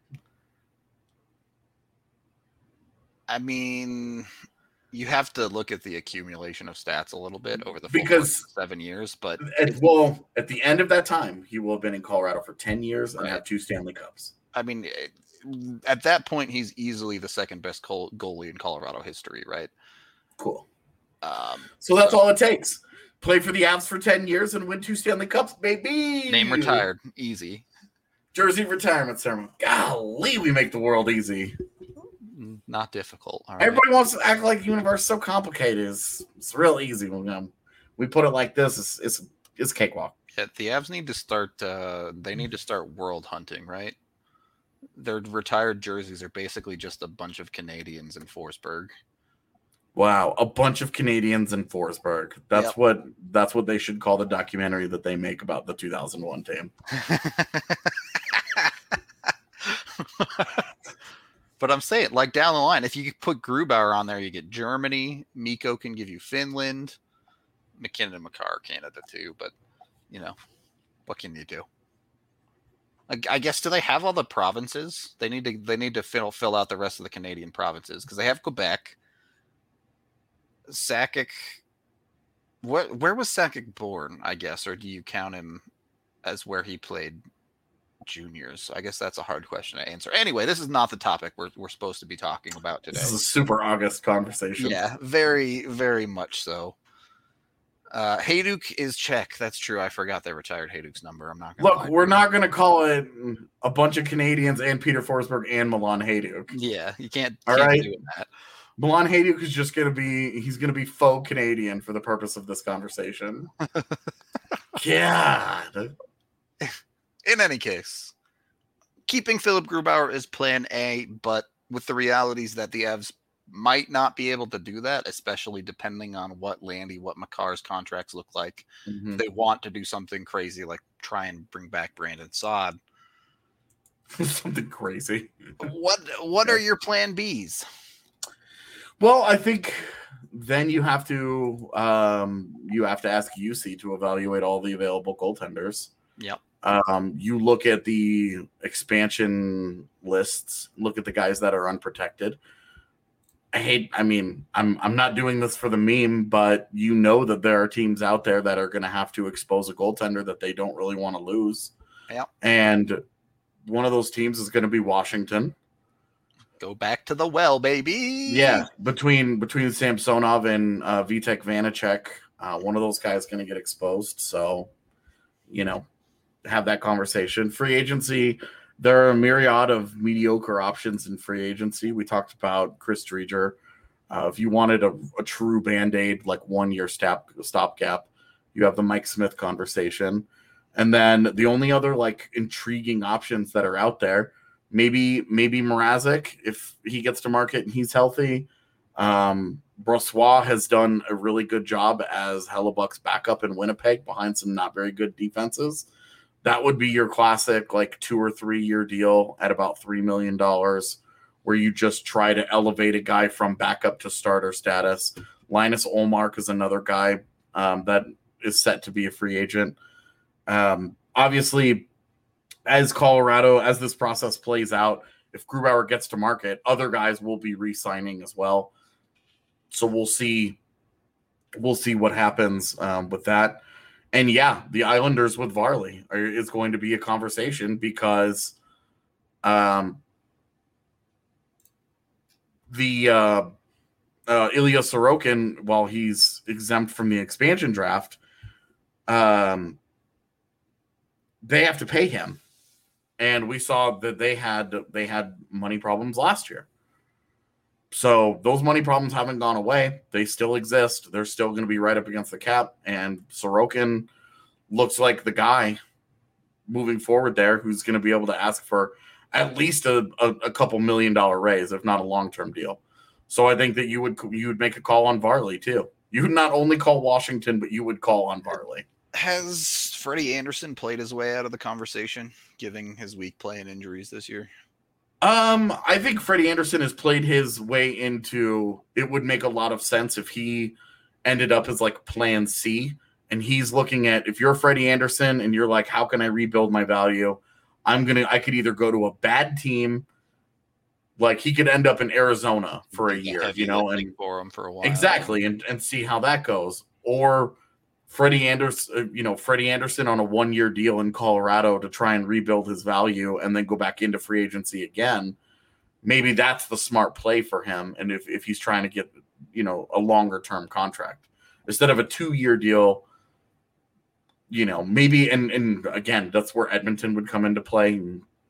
I mean, you have to look at the accumulation of stats a little bit over the because 7 years, but at the end of that time, he will have been in Colorado for 10 years and have 2 Stanley Cups. I mean, at that point, he's easily the second best goalie in Colorado history, right? Cool. So that's all it takes. Play for the Avs for 10 years and win 2 Stanley Cups, baby. Name retired. Easy. Jersey retirement ceremony. Golly, we make the world easy. Not difficult. All right. Everybody wants to act like the universe is so complicated. It's real easy. We put it like this. It's a cakewalk. Yeah, the Avs need to start. They need to start world hunting, right? Their retired jerseys are basically just a bunch of Canadians in Forsberg. Wow, a bunch of Canadians in Forsberg. That's what they should call the documentary that they make about the 2001 team. But I'm saying, like, down the line, if you put Grubauer on there, you get Germany. Mikko can give you Finland. McKinnon and Makar are Canada too, but what can you do? I guess, do they have all the provinces? They need to fill out the rest of the Canadian provinces because they have Quebec. Sakic, where was Sakic born? I guess, or do you count him as where he played juniors? I guess that's a hard question to answer. Anyway, this is not the topic we're supposed to be talking about today. This is a super August conversation. Yeah, very, very much so. Hayduk is Czech. That's true. I forgot they retired Hayduk's number. I'm not going to look. We're not going to call it a bunch of Canadians and Peter Forsberg and Milan Hayduk. Yeah, you can't. All right. Do that. Milan Hayduk is just going to be. He's going to be faux Canadian for the purpose of this conversation. God. In any case, keeping Philip Grubauer is plan A, but with the realities that the Avs might not be able to do that, especially depending on what Makar's contracts look like. Mm-hmm. They want to do something crazy, like try and bring back Brandon Saad. Something crazy. What are your plan Bs? Well, I think then you have to ask UC to evaluate all the available goaltenders. Yep. You look at the expansion lists, look at the guys that are unprotected. I'm not doing this for the meme, but that there are teams out there that are going to have to expose a goaltender that they don't really want to lose. Yep. And one of those teams is going to be Washington. Go back to the well, baby. Yeah, between Samsonov and Vitek Vanacek, one of those guys is going to get exposed. So, have that conversation. Free agency, there are a myriad of mediocre options in free agency. We talked about Chris Driedger. If you wanted a true Band-Aid, like 1 year stopgap, you have the Mike Smith conversation. And then the only other intriguing options that are out there, maybe Mrazek, if he gets to market and he's healthy. Brossoit has done a really good job as Hellebuck's backup in Winnipeg behind some not very good defenses. That would be your classic 2 or 3 year deal at about $3 million, where you just try to elevate a guy from backup to starter status. Linus Ullmark is another guy that is set to be a free agent. Obviously, as this process plays out, if Grubauer gets to market, other guys will be re-signing as well. So we'll see what happens with that. And yeah, the Islanders with Varley is going to be a conversation because the Ilya Sorokin, while he's exempt from the expansion draft, they have to pay him. And we saw that they had money problems last year. So those money problems haven't gone away. They still exist. They're still going to be right up against the cap. And Sorokin looks like the guy moving forward there who's going to be able to ask for at least a couple $1 million raise, if not a long-term deal. So I think that you would make a call on Varley too. You would not only call Washington, but you would call on Varley. Has Freddie Anderson played his way out of the conversation, given his weak play and injuries this year? I think Freddie Anderson has played his way into. It would make a lot of sense if he ended up as plan C, and he's looking at, if you're Freddie Anderson and you're like, how can I rebuild my value? I could either go to a bad team, he could end up in Arizona for a year, and for him for a while. Exactly, and see how that goes. Or Freddie Anderson on a 1 year deal in Colorado to try and rebuild his value and then go back into free agency again. Maybe that's the smart play for him. And if he's trying to get, a longer term contract instead of a 2 year deal, maybe, and again, that's where Edmonton would come into play.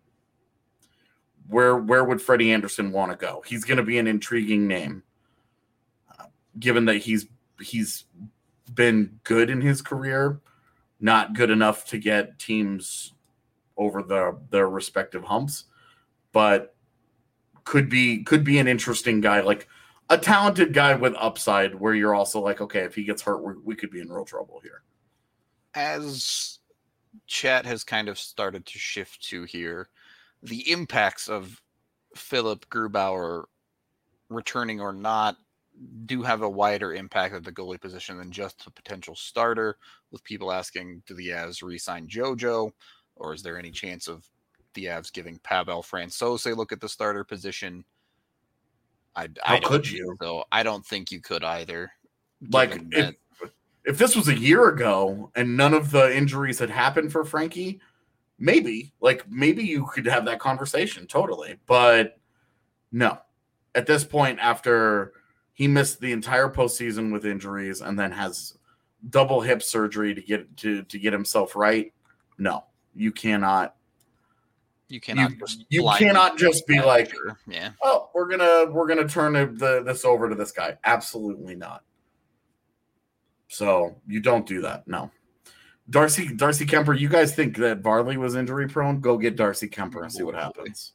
Where would Freddie Anderson want to go? He's going to be an intriguing name, given that he's been good in his career, not good enough to get teams over their respective humps, but could be an interesting guy, like a talented guy with upside where you're also like, okay, if he gets hurt, we could be in real trouble here. As chat has kind of started to shift to here, the impacts of Philipp Grubauer returning or not do have a wider impact at the goalie position than just a potential starter, with people asking, do the Avs re-sign JoJo, or is there any chance of the Avs giving Pavel Francouz a look at the starter position? How could you? So I don't think you could either. Like if this was a year ago and none of the injuries had happened for Frankie, maybe you could have that conversation totally. But no, at this point, after he missed the entire postseason with injuries and then has double hip surgery to get himself right, no, you cannot. You cannot. You cannot just be like, yeah. Oh, we're gonna turn this over to this guy. Absolutely not. So you don't do that. No. Darcy Kemper. You guys think that Varley was injury prone? Go get Darcy Kemper and see what happens.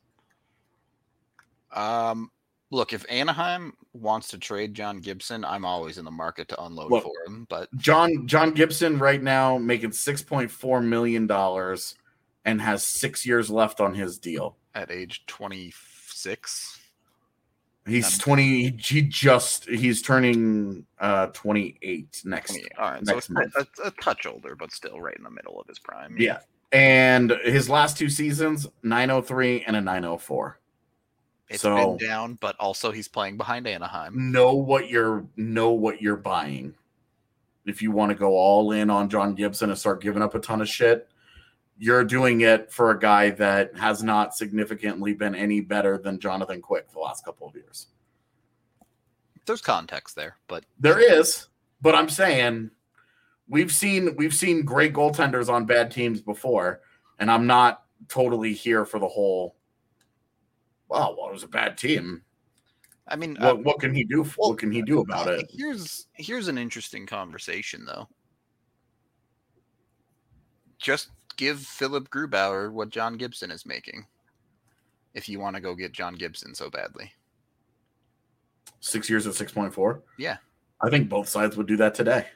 Look, if Anaheim wants to trade John Gibson, I'm always in the market to unload for him. But John Gibson right now making $6.4 million and has 6 years left on his deal. At age 26, he's 20. He's turning 28 next. All right, next so month. a touch older, but still right in the middle of his prime. Yeah, and his last 2 seasons, 903 and a 904. It's been down, but also he's playing behind Anaheim. Know what you're buying. If you want to go all in on John Gibson and start giving up a ton of shit, you're doing it for a guy that has not significantly been any better than Jonathan Quick the last couple of years. There's context there, but there is. But I'm saying we've seen great goaltenders on bad teams before, and I'm not totally here for the whole. Well, it was a bad team. I mean, what can he do? What can he do about it? Here's an interesting conversation, though. Just give Philipp Grubauer what John Gibson is making, if you want to go get John Gibson so badly. 6 years at 6.4. Yeah, I think both sides would do that today.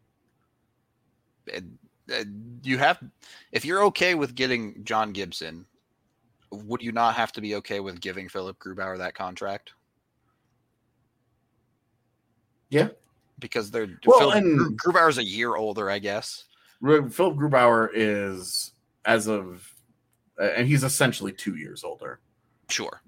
You have, if you're okay with getting John Gibson, would you not have to be okay with giving Philipp Grubauer that contract? Yeah, because Grubauer's a year older, I guess. Philipp Grubauer is and he's essentially 2 years older. Sure,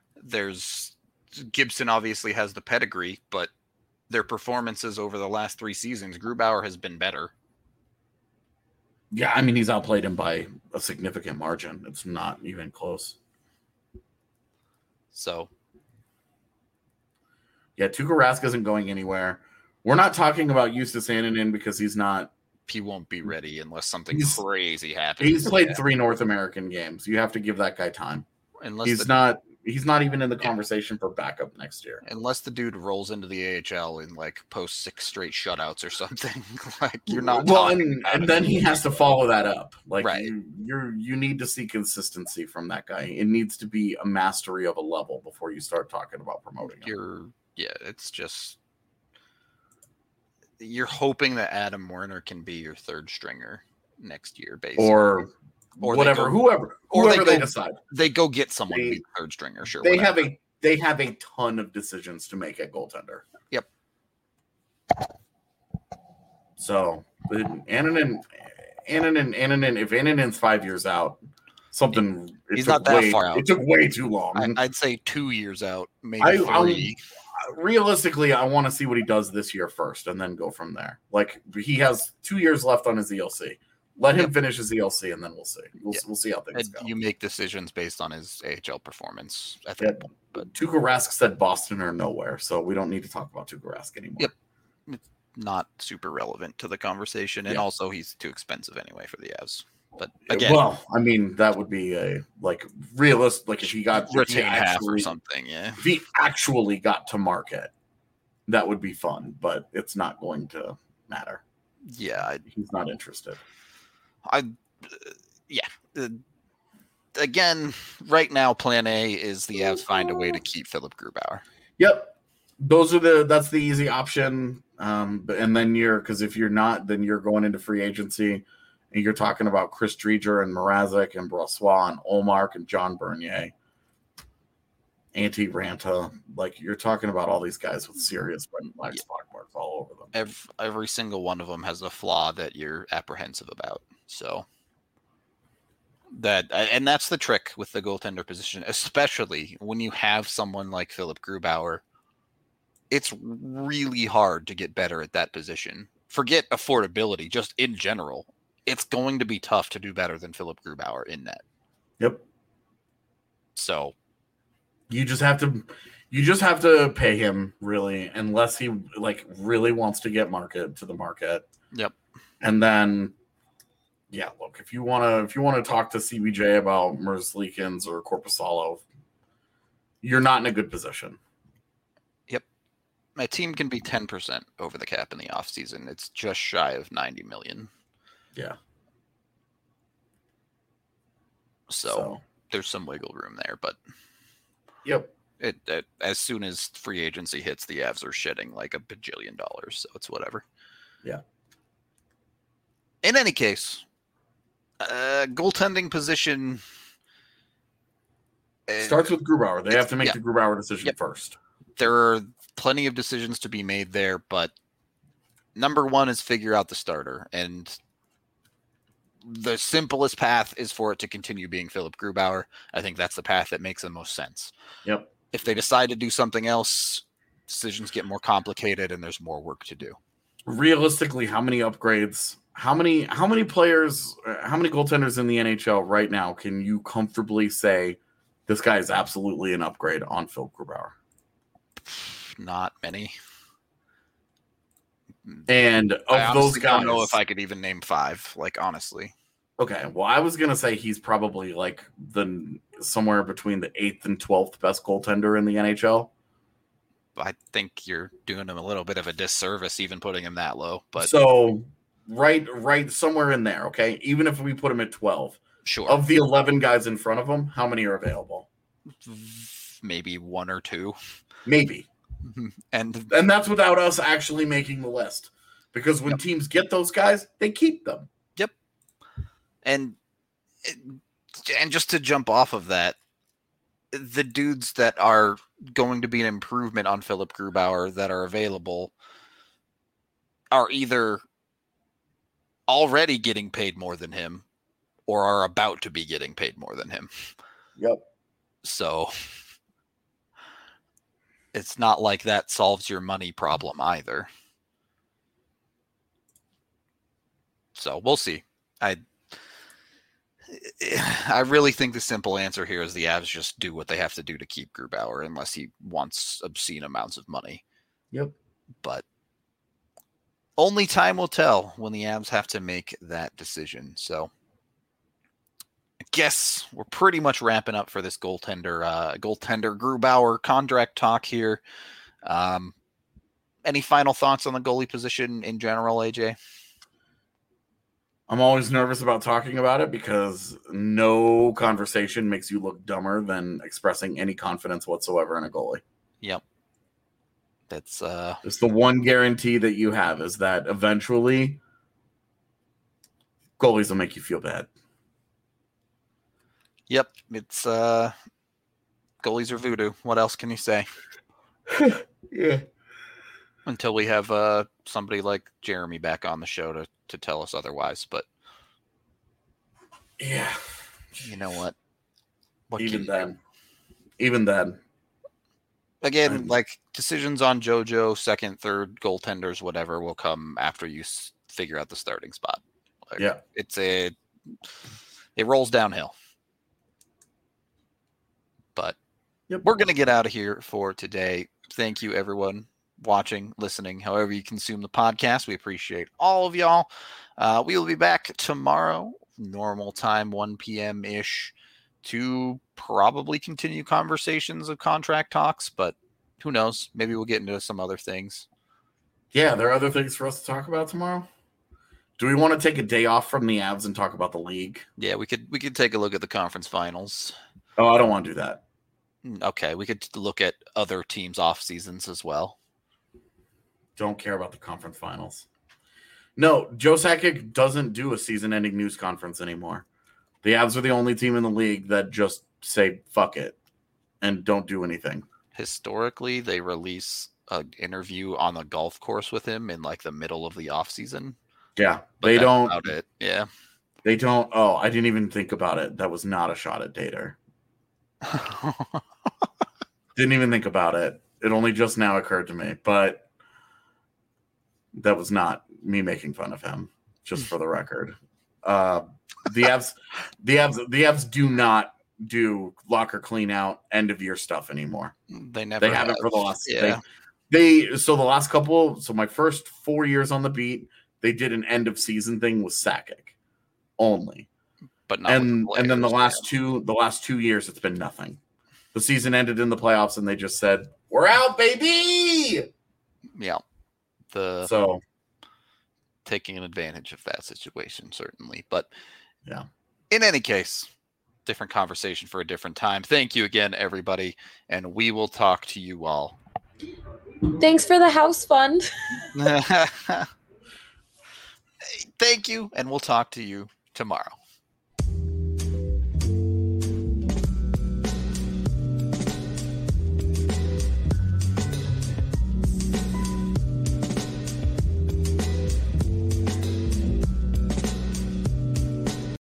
Gibson obviously has the pedigree, but their performances over the last 3 seasons, Grubauer has been better. Yeah, I mean, he's outplayed him by a significant margin. It's not even close. So, yeah, Tuukka Rask isn't going anywhere. We're not talking about Justus Annunen because he won't be ready unless something crazy happens. He's played 3 North American games. You have to give that guy time. He's not even in the conversation for backup next year. Unless the dude rolls into the AHL and post 6 straight shutouts or something. You're not. Well, and then he has to follow that up. Right. You need to see consistency from that guy. It needs to be a mastery of a level before you start talking about promoting him. It's just you're hoping that Adam Werner can be your third stringer next year, basically. Or whatever, whoever they decide. They go get someone to be the third stringer, sure. They have a ton of decisions to make at goaltender. Yep. So Annunen, if Annunen's 5 years out, he's not that far out. It took way too long. I'd say 2 years out, maybe 3. Realistically, I want to see what he does this year first and then go from there. He has 2 years left on his ELC. Let him finish his ELC, and then we'll see. We'll see how things go. You make decisions based on his AHL performance, I think. Yeah, but Tuukka Rask said Boston or nowhere, so we don't need to talk about Tuukka Rask anymore. Yep. It's not super relevant to the conversation, and also he's too expensive anyway for the Avs. But again, well, I mean, that would be a realistic. If he got retain half or something, yeah. If he actually got to market, that would be fun, but it's not going to matter. Yeah, he's not interested. Again, right now, Plan A is the Avs find a way to keep Philip Grubauer. Yep. That's the easy option. And then because if you're not, then you're going into free agency and you're talking about Chris Driedger and Mrazek and Brossoit and Olmark and John Bernier, Antti Ranta. Like, you're talking about all these guys with serious black spot marks all over them. Every single one of them has a flaw that you're apprehensive about. So that's the trick with the goaltender position, especially when you have someone like Philip Grubauer. It's really hard to get better at that position. Forget affordability, just in general. It's going to be tough to do better than Philip Grubauer in net. Yep. So you just have to pay him, really, unless he really wants to get to the market. Yep. And then look, if you want to talk to CBJ about Merzlikins or Korpisalo, you're not in a good position. Yep. My team can be 10% over the cap in the offseason. It's just shy of $90 million. Yeah. So there's some wiggle room there, but yep. As soon as free agency hits, the Avs are shedding like $1 bajillion, so it's whatever. Yeah. In any case, goaltending position starts with Grubauer. They have to make the Grubauer decision first. There are plenty of decisions to be made there, but number one is figure out the starter, and the simplest path is for it to continue being Philip Grubauer. I think that's the path that makes the most sense. Yep. If they decide to do something else, decisions get more complicated and there's more work to do. Realistically, how many upgrades, how many players, how many goaltenders in the NHL right now can you comfortably say this guy is absolutely an upgrade on Phil Grubauer? Not many. And of those guys, I don't know if I could even name 5, honestly. Okay, well, I was going to say he's probably somewhere between the 8th and 12th best goaltender in the NHL. I think you're doing him a little bit of a disservice even putting him that low. But so right somewhere in there, okay? Even if we put him at 12. Sure. Of the 11 guys in front of him, how many are available? Maybe 1 or 2. Maybe. And that's without us actually making the list. Because when teams get those guys, they keep them. Yep. And just to jump off of that, the dudes that are going to be an improvement on Philip Grubauer that are available are either already getting paid more than him or are about to be getting paid more than him. Yep. So it's not like that solves your money problem either. So we'll see. I really think the simple answer here is the Avs just do what they have to do to keep Grubauer unless he wants obscene amounts of money. Yep. But only time will tell when the Avs have to make that decision. So I guess we're pretty much wrapping up for this goaltender Grubauer contract talk here. Any final thoughts on the goalie position in general, AJ? I'm always nervous about talking about it because no conversation makes you look dumber than expressing any confidence whatsoever in a goalie. Yep. That's it's the one guarantee that you have is that eventually goalies will make you feel bad. Yep. It's goalies are voodoo. What else can you say? Yeah. Until we have somebody like Jeremy back on the show to tell us otherwise, but yeah, you know what? Even then, again, decisions on JoJo, second, third, goaltenders, whatever, will come after you figure out the starting spot. It rolls downhill. But we're gonna get out of here for today. Thank you, everyone. Watching, listening, however you consume the podcast. We appreciate all of y'all. We will be back tomorrow, normal time, 1 p.m.-ish, to probably continue conversations of contract talks, but who knows? Maybe we'll get into some other things. Yeah, there are other things for us to talk about tomorrow. Do we want to take a day off from the Avs and talk about the league? Yeah, we could take a look at the conference finals. Oh, I don't want to do that. Okay, we could look at other teams' off seasons as well. Don't care about the conference finals. No, Joe Sakic doesn't do a season-ending news conference anymore. The Avs are the only team in the league that just say fuck it and don't do anything. Historically, they release an interview on the golf course with him in like the middle of the off season. Yeah, But they that's don't. about it. Yeah. They don't. Oh, I didn't even think about it. That was not a shot at Dater. Didn't even think about it. It only just now occurred to me, but that was not me making fun of him. Just for the record, the Avs do not do locker clean out end of year stuff anymore. They never. They haven't for the last. Yeah. So the last couple. So my first 4 years on the beat, they did an end of season thing with Sakic only. But not And then the players, last 2 years, it's been nothing. The season ended in the playoffs, and they just said, "We're out, baby." Yeah. So Taking an advantage of that situation, certainly. But yeah. In any case, different conversation for a different time. Thank you again, everybody, and we will talk to you all. Thanks for the house fund. Thank you, and we'll talk to you tomorrow.